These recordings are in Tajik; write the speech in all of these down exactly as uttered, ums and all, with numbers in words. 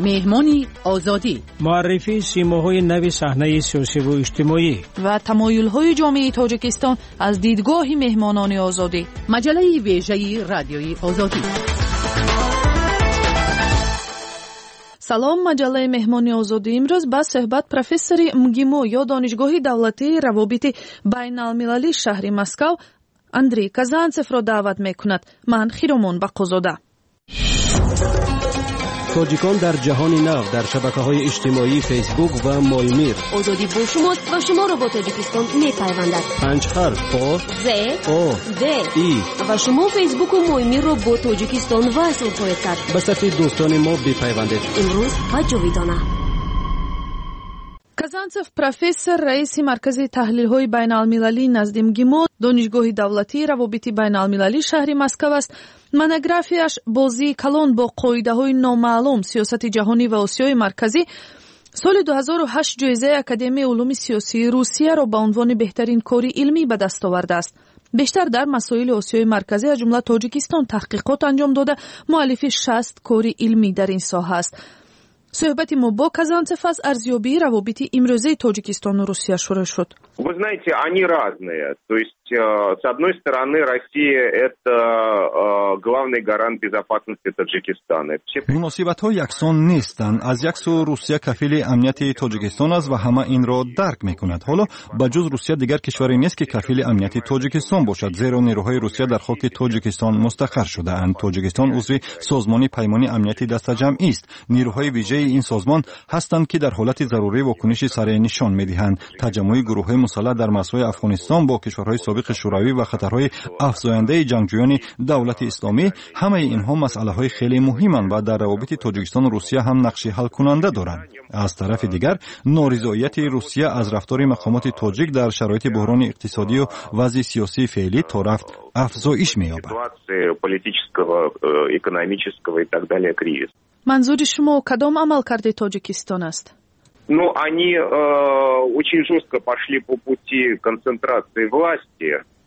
مهمانی آزادی، معرفی سیماهای نو صحنه سیاسی و اجتماعی و تمایل‌های جامعه تاجیکستان از دیدگاه مهمانان آزادی. مجله ویژه رادیوی آزادی. سلام، مجله مهمانی آزادی امروز با صحبت پروفسور مگیمو یا دانشگاه دولتی روابط بین المللی شهر مسکو اندری کازانتسف را دعوت میکند. من خیرمون بقازاده. تاجیکان در جهان نو در شبکه‌های اجتماعی فیسبوک و مایمیر. آزادی با شماست و شما را با تاجیکستان می‌پیوندد. پنج حرف آ ز آ د ای و شما فیسبوک و مایمیر را با تاجیکستان وصل خواهید کرد. به صفحه دوستان ما بپیوندید. امروز و جاویدانه. کازانتسف پروفسور رئیس مرکز تحلیل‌های بین‌المللی نزد مگیمو دانشگاه دولتی روابط بین‌المللی شهر مسکو است. монографияш бозии калон бо қоидаҳои номаълум сиёсати ҷаҳонӣ ва осиёи марказӣ соли ду ҳазору ҳашт ҷоизаи академияи улуми сиёсии русияро ба унвони беҳтарин кори илмӣ ба даст овардааст. бештар дар масоили осиёи марказӣ аз ҷумла тоҷикистон таҳқиқот анҷом дода муаллифи шаст кори илмӣ дар ин соҳа аст. суҳбати мо бо Казанцев аз арзёбии равобити имрӯзаи Тоҷикистону Русия шурӯъ шуд. Вы знаете, они разные. То есть, с одной стороны, Россия – это главный гарант безопасности Таджикистана. муносибатҳо яксон нестанд. аз як сӯ Русия кафили амнияти Тоҷикистон аст ва ҳама инро дарк мекунад. ҳоло ба ҷуз Русия дигар кишваре нест ки кафили амнияти Тоҷикистон бошад, зеро нерӯҳои Русия дар хоки Тоҷикистон мустақар шудаанд. Тоҷикистон узви созмони паймони амнияти дастаҷамъист. нерӯҳои вижаи این سازمان هستند که در حالت ضروری واکنشی سریع نشان می‌دهند. تجمع گروه‌های مسلح در مسائل افغانستان با کشورهای سابق شوروی و خطرهای افزاینده جنگجویان دولت اسلامی، همه اینها مسائل‌های خیلی مهمند و در روابط تاجیکستان و روسیه هم نقش حل کننده دارند. از طرف دیگر نارضایتی روسیه از رفتار مقامات تاجیک در شرایط بحران اقتصادی و وضع سیاسی فعلی تا رفت افزایش می‌یابد. منظور شما کدام عملکرد تاجیکستان است؟ Ну, они э, очень жестко пошли по пути концентрации власти,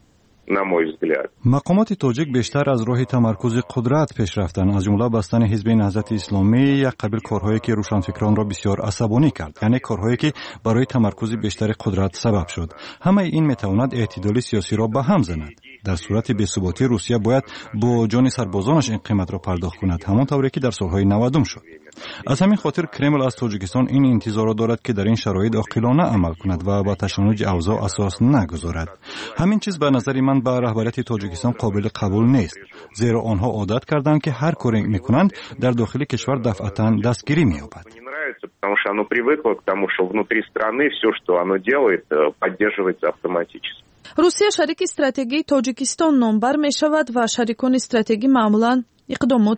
на мой взгляд. مقامات تاجیک بیشتر از راه تمرکز قدرت پیش رفتند، از جمله بستن حزب نهضت اسلامی، یک قبیل کارهایی که روشنفکران را بسیار عصبانی کرد، یعنی کارهایی که برای تمرکز بیشتر قدرت سبب شد. همه این میتواند اعتدال سیاسی را به هم زند. در صورت بی‌ثباتی روسیه باید با جان سربازانش این قیمت را پرداخت کند، همانطوری که در سالهای نودم شد. از همین خاطر کرمل از تاجیکستان این انتظار را دارد که در این شرایط عاقلانه عمل کند و با تشنج اوضاع اساس نگذارد. همین چیز به نظر من به رهبریت تاجیکستان قابل قبول نیست، زیرا آنها عادت کردند که هر کاری میکنند در داخل کشور دفعتاً دستگیری می‌یابد. Потому что оно привыкло к тому, что внутри страны все, что оно делает, поддерживается автоматически. روسیه شریک استراتژی تاجیکستان نامبر می شود و شریکان استراتژی معمولاً اقدامات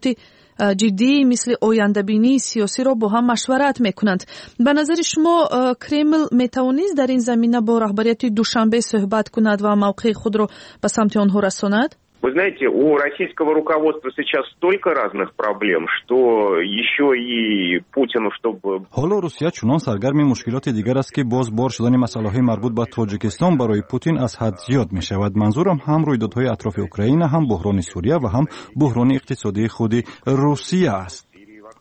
جدی مثل آینده‌بینی سیاسی را با هم مشورت می کنند. به نظر شما کرمل می توانست در این زمینه با رهبریت دوشنبه صحبت کند و موقع خود را به سمت آنها رساند؟ Вы знаете, у российского руководства сейчас столько разных проблем, что еще и Путину, чтобы... حالا روسیه چنان سرگرم مشکلات دیگر است که باز بار شدن مسائل‌های مربوط به تاجیکستان برای پوتین از حد زیاد می شود. منظورم هم رویدادهای اطراف اوکراین، هم بحران سوریه و هم بحران اقتصادی خود روسیه است.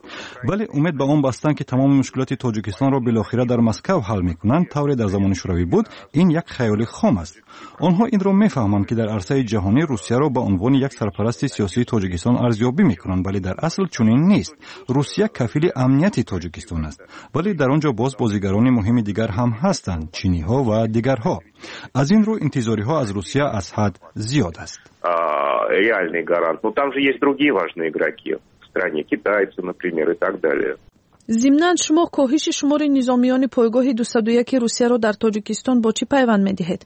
ولی امید به آن بستند که تمام مشکلات تاجیکستان را بالاخره در مسکو حل می‌کنند، طوری در زمان شوروی بود، این یک خیال خام است. آنها این را می‌فهمند که در عرصه جهانی روسیه را به عنوان یک سرپرست سیاسی تاجیکستان ارزیابی می‌کنند، ولی در اصل چنین نیست. روسیه کفیل امنیت تاجیکستان است، ولی در آنجا باز بازیگران مهم دیگر هم هستند، چینی‌ها و دیگرها. از این رو انتظاری‌ها از روسیه از حد زیاد است. реальный гарант. Но там же есть другие важные игроки. стране, китайцы, например, и так далее. ضمناً شما کاهش شمار نظامیان پایگاه دویست و یک روسیه را در تاجیکستان با چی پیوند می‌دهید؟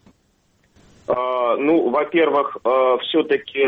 Ну, во-первых, все-таки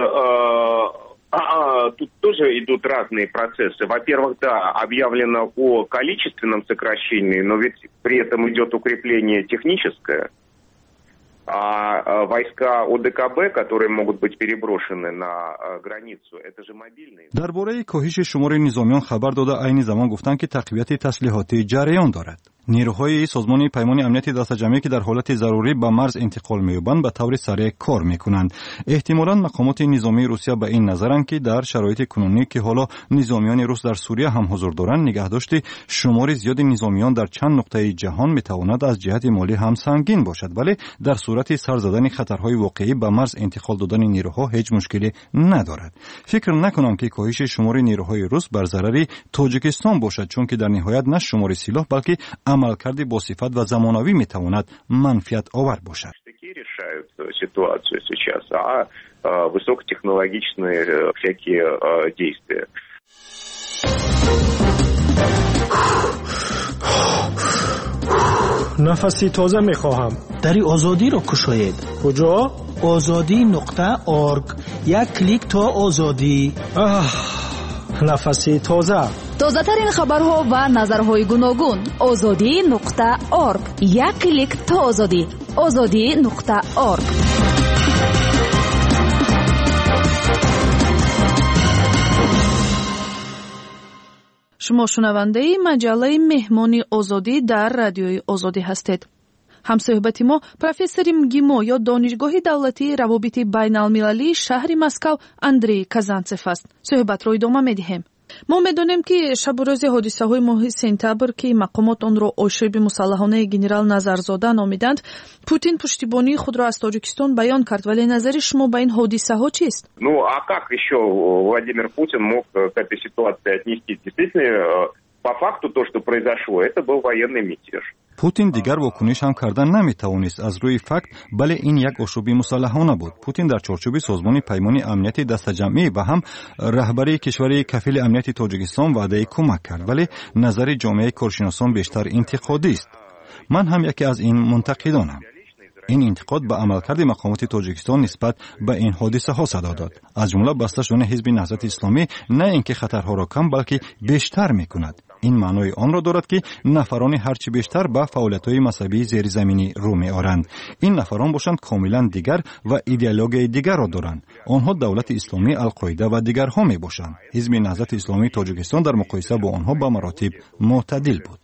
тут тоже идут разные процессы. Во-первых, да, объявлено о количественном сокращении, но ведь при этом идет укрепление техническое. А войска ОДКБ, которые могут быть переброшены на границу, это же мобильные. درباره کاهش شمار نظامیان خبر داده عین زمان گفتند که تقویت تسلیحاتی جریان دارد. نیروهای سازمان پیمان امنیت دسته‌جمعی که در حالت ضروری به مرز انتقال می‌یابند به طور سریع کار می‌کنند. احتمالاً مقامات نظامی روسیه به این نظرند که در شرایط کنونی که حالا نظامیان روس در سوریه هم حضور دارند، نگهداشت شمار زیاد نظامیان در چند نقطه جهان می‌تواند از جهت مالی هم سنگین باشد، ولی در صورت سر زدن خطرهای واقعی به مرز انتقال دادن نیروها هیچ مشکلی ندارد. فکر نکنم که کاهش شمار نیروهای روس بر ضرر تاجیکستان باشد، چون که در نهایت نه شمار سلاح بلکه عملکرد با صفت و زمانوی میتواند منفعت آور باشد. решают ситуацию сейчас, а высокотехнологичные всякие действия. نفسی تازه میخواهم. دری آزادی رو کشاید. کجا؟ آزادی نقطه آرگ. یک کلیک تا آزادی. نفسی تازه. تازه ترین خبرها و نظرهای گوناگون. آزادی نقطه آرگ. یک کلیک تا آزادی. آزادی نقطه آرگ. شما شنونده مجله مهمانی آزادی در رادیوی آزادی هستید. همصحبت ما پروفسور مگیمو یا دانشگاه دولتی روابط بین المللی شهر مسکو اندری کازانتسف است. صحبت را ادامه می‌دهیم. ما می‌دانیم که شب و روز حادثه‌های ماه سپتامبر که مقامات آن را آشوب مسلحانه گنرال نظرزاده نامیدند، پوتین پشتیبانی خود را از تاجیکستان بیان کرد، ولی نظر شما به این حادثه‌ها چیست؟ Ну, а как еще Владимир Путин мог к этой ситуации отнестись? Действительно, по факту то, что произошло, это был военный мятеж. پوتین دیگر واکنش هم کردن نمیتوانست از روی فکت، بله این یک آشوبی مسلحانه بود. پوتین در چارچوب سازمان پیمان امنیت دسته‌جمعی و هم رهبری کشور کفیل امنیت تاجیکستان وعده کمک کرد، ولی نظر جامعه کارشناسان بیشتر انتقادی است. من هم یکی از این منتقدانم. این انتقاد به عملکرد مقامات تاجیکستان نسبت به این حادثه ها صدا داد. از جمله بسته شدن حزب نهضت اسلامی نه اینکه خطرها را کم بلکه بیشتر میکند. این معنای آن را دارد که نفران هرچی بیشتر به فعالیت‌های مذهبی زیرزمینی رو می‌آورند. این نفران باشند کاملا دیگر و ایدئولوژی دیگر را دارند. آنها دولت اسلامی، القاعده و دیگرها میباشند. حزب نهضت اسلامی تاجیکستان در مقایسه با آنها به مراتب معتدل بود.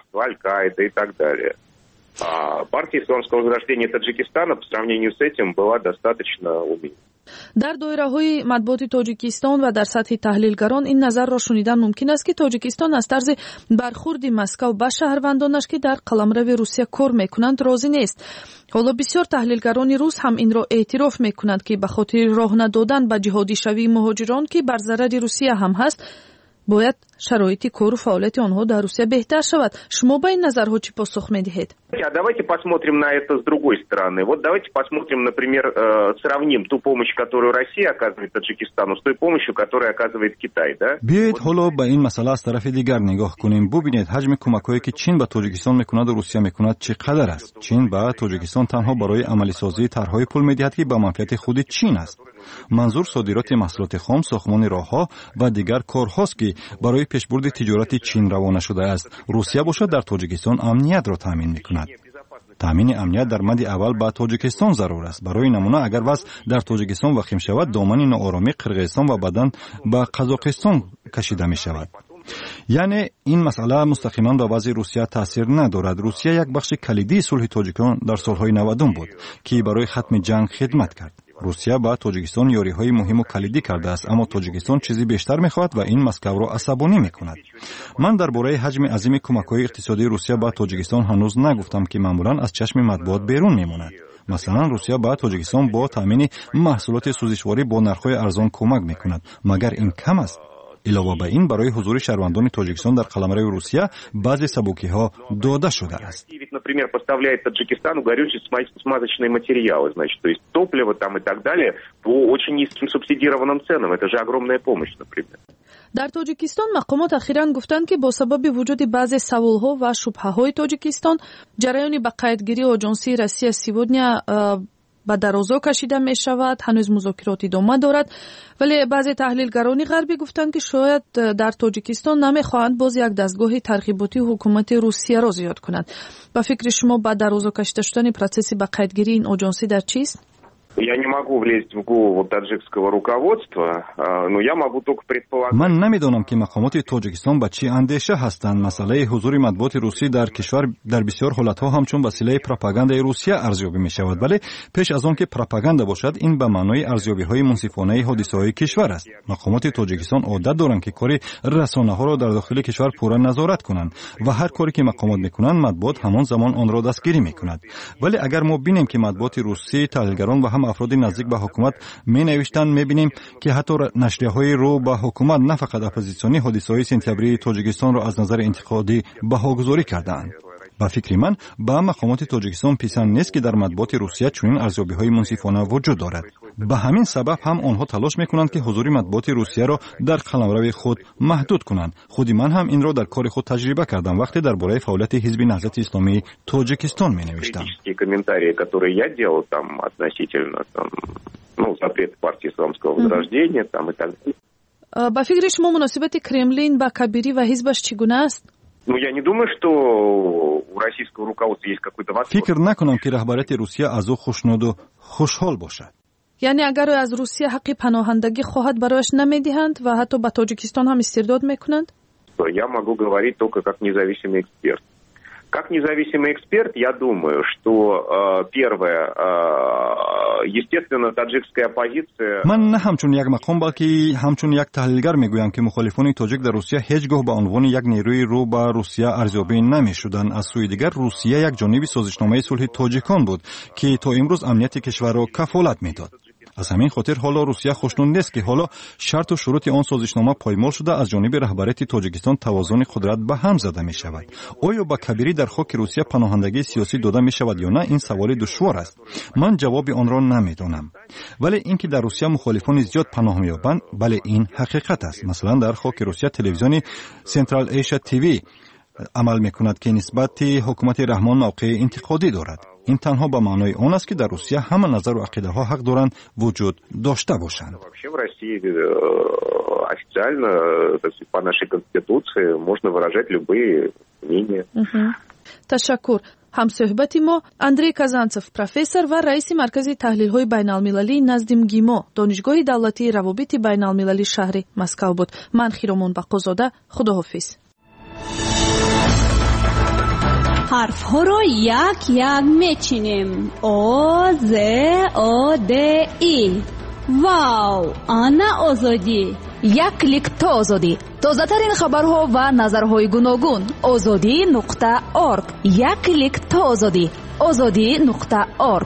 Партия исламского возрождения Таджикистана по сравнению с этим была достаточно умеренной. در دایره‌های مطبوعات تاجیکستان و در سطح تحلیلگران این نظر را شنیدن ممکن است که تاجیکستان از طرز برخورد مسکو به شهروندانش که در قلمرو روسیه کار میکنند راضی نیست. حالا بسیار تحلیلگران روس هم این را اعتراف میکنند که به خاطر راه ندادن به جهادی شوی مهاجران که بر ضرر روسیه هم هست، باید شرایط کار و فعالیت آنها در روسیه بهتر شود. شما به این نظرها چی پاسخ میدهید؟ А давайте посмотрим на это с другой стороны. Вот давайте посмотрим, например, сравним ту помощь, которую Россия оказывает Таджикистану, с той помощью, которую оказывает Китай, да? بیایید حالا به این مسئله از طرف دیگر نگاه کنیم. ببینید حجم کمک‌هایی که چین به تاجیکستان میکند و روسیه میکند چقدر است. چین به تاجیکستان تنها برای عملی سازی طرح‌های پول میدهد که به منفعت خود چین است. منظور صادرات محصولات خام، ساختمان راه‌ها و دیگر کارهاست که برای پیشبرد تجارت چین روانه شده است. روسیه باشد در تاجیکستان امنیت را تامین میکند. تامین امنیت در مد اول به تاجیکستان ضرور است. برای نمونه اگر وضع در تاجیکستان وخیم شود، دامن ناآرامی قرقیزستان و بعداً به قزاقستان کشیده می شود. یعنی این مسئله مستقیما به وضع روسیه تاثیر ندارد. روسیه یک بخش کلیدی صلح تاجیکستان در سالهای نود بود که برای ختم جنگ خدمت کرد. روسیه با تاجیکستان یاری‌های مهم و کلیدی کرده است، اما تاجیکستان چیزی بیشتر می‌خواهد و این مسکو را عصبانی می‌کند. من درباره حجم عظیم کمک‌های اقتصادی روسیه با تاجیکستان هنوز نگفتم که معمولاً از چشم مطبوعات بیرون می‌ماند. مثلا روسیه با تاجیکستان با تامین محصولات سوزشواری با نرخ‌های ارزان کمک می‌کند. مگر این کم است؟ علاوه بر این برای حضور شهروندان تاجیکستان در قلمرو روسیه بعضی سبوکی‌ها داده شده است. Например, поставляет Таджикистану горючие смазочные материалы, значит, то есть топливо там и так далее по очень низким субсидированным ценам. Это же огромная помощь, например. در تاجیکستان مقامات اخیراً گفتند که با سبب وجود بعضی سوالها و شبهه‌های تاجیکستان جریان به قیدگیری آژانسی روسیه سیودنیا به درازا کشیده می شود. هنوز مذاکرات ادامه دارد، ولی بعضی تحلیلگران غربی گفتند که شاید در تاجیکستان نمیخواهند باز یک دستگاه ترغیباتی حکومت روسیه را زیاد کنند. با فکر شما به درازا کشیده شدن پروسس به قیدگیری این آژانسی در چیست؟ Я не могу влезть в голову таджикского руководства, но я могу только предполагать. من نمیدونم که مقامات تاجیکستان با چی اندیشه هستند. مسئله حضور مطبوعات روسی در کشور در بسیار حالتها همچون وسیله پروپاگاندای روسیه ارزیابی می شود، ولی پیش از آن که پروپاگاندا باشد این به معنای ارزیابی های منصفانه حادثه های کشور است. مقامات تاجیکستان عادت دارند که کار رسانه ها را در داخل کشور پورا نظارت کنند و هر کاری که مقامات میکنند مطبوعات همان زمان آن را دستگیری میکند. ولی اگر ما ببینیم که مطبوعات روسی، تحلیلگران و هم افراد نزدیک به حکومت می نوشتند، می بینیم که حتی نشریه‌های رو به حکومت نه فقط اپوزیسیونی حادثه‌های سپتامبری تاجیکستان را از نظر انتقادی بهاگذاری کردند. با فکر من با مقامات تاجیکستان پسند نیست که در مطبوعات روسیه چنین ارزیابی‌های منصفانه وجود دارد. به همین سبب هم آنها تلاش می‌کنند که حضور مطبوعات روسیه را در قلمرو خود محدود کنند. خود من هم این را در کار خود تجربه کردم وقتی درباره فعالیت حزب نهضت اسلامی تاجیکستان می‌نوشتم. комментарии, которые я делал там относительно там, ну, запрет партии исламского возрождения там и так далее. با فکر شما مناسبت کرملین با کبیری و حزبش چگونه است؟ Ну, я не думаю, что у российского руководства есть какой-то восторг. فکر نکنم که رهبریت روسیه از او خوشنود و خوشحال باشد. یعنی اگر از روسیه حق پناهندگی خواهد برایش نمیدهند و حتی به تاجیکستان هم استرداد میکنند؟ Я могу говорить только как независимый эксперт. Как независимый эксперт, я думаю, что э, первое, э, естественно, таджикская оппозиция... من نه همچون یک مقام بلکه همچون یک تحلیلگر میگویم که مخالفان تاجیک در روسیه هیچگاه به عنوان یک نیروی رو به روسیه ارزیابی نمیشدند. از سوی دیگر روسیه یک جانب سازشنامه صلح تاجیکان بود که تا امروز امنیت کشور را کفالت میداد. از همین خاطر حالا روسیه خوشنود نیست که حالا شرط و شروط آن سازشنامه پایمال شده از جانب رهبریت تاجیکستان توازن قدرت به هم زده می شود. آیا با کبیری در خاک روسیه پناهندگی سیاسی داده می شود یا نه؟ این سوال دشوار است. من جواب آن را نمیدانم. ولی اینکه در روسیه مخالفان زیاد پناه می‌یابند، بله این حقیقت است. مثلا در خاک روسیه تلویزیون سنترال ایشیا تیوی عمل می‌کند که نسبت حکومت رحمان موقع انتقادی دارد. این تنها به معنای آن است که در روسیه همه نظر و عقیده ها حق دارند وجود داشته باشند. Вообще в России официально, по нашей конституции, можно выражать любые мнения. تشکر. همصحبت ما اندری کازانتسوف پروفسور و رئیس مرکز تحلیل های بین المللی نزد مگیمو دانشگاه دولتی روابط بین المللی شهر مسکو بود. من خیرمون بقازاده، خداحافظ. حرف ها رو یک یک میچینیم. او ز او د ای. واو، آنا آزادی. یک کلیک تا آزادی. تازه ترین خبرها و نظرهای گوناگون. آزادی نقطه اورگ. یک کلیک تا آزادی. آزادی نقطه اورگ.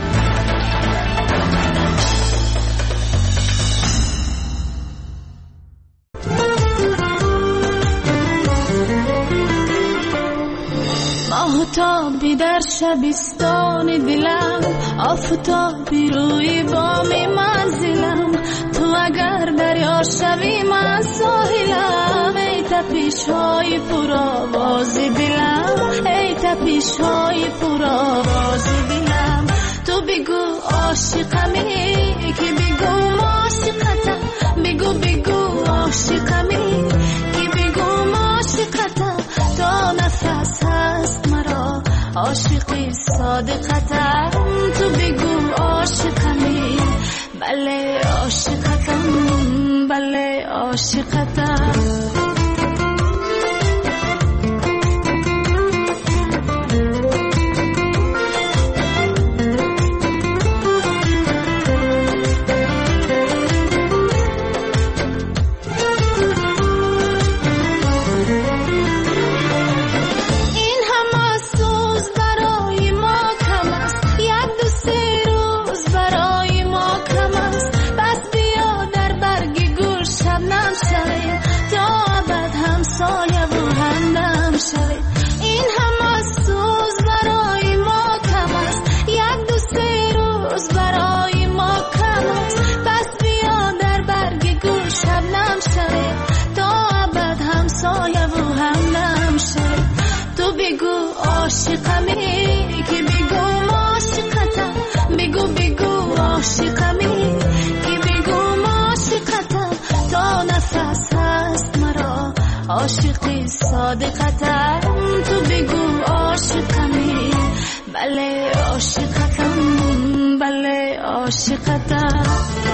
آفتابی در شبستان دلم، آفتابی روی بام منزلم، تو اگر دریا شوی من ساحلم. ای تپش های پرآواز دلم، ای تپش های پرآواز دلم. تو بگو عاشقمی که بگو عاشقتم، بگو بگو عاشقمی که بگو عاشقتم. تا نفس هست مرا عاشقی صادقتم. تو بگو عاشقمی، بله عاشقتم، بله عاشقتم. عاشقمی که بگو عاشقتم، بگو بگو عاشقمی که بگو عاشقتم. تا نفس هست مرا عاشقی صادقتم. تو بگو عاشقمی، بله عاشقتم، بله عاشقتم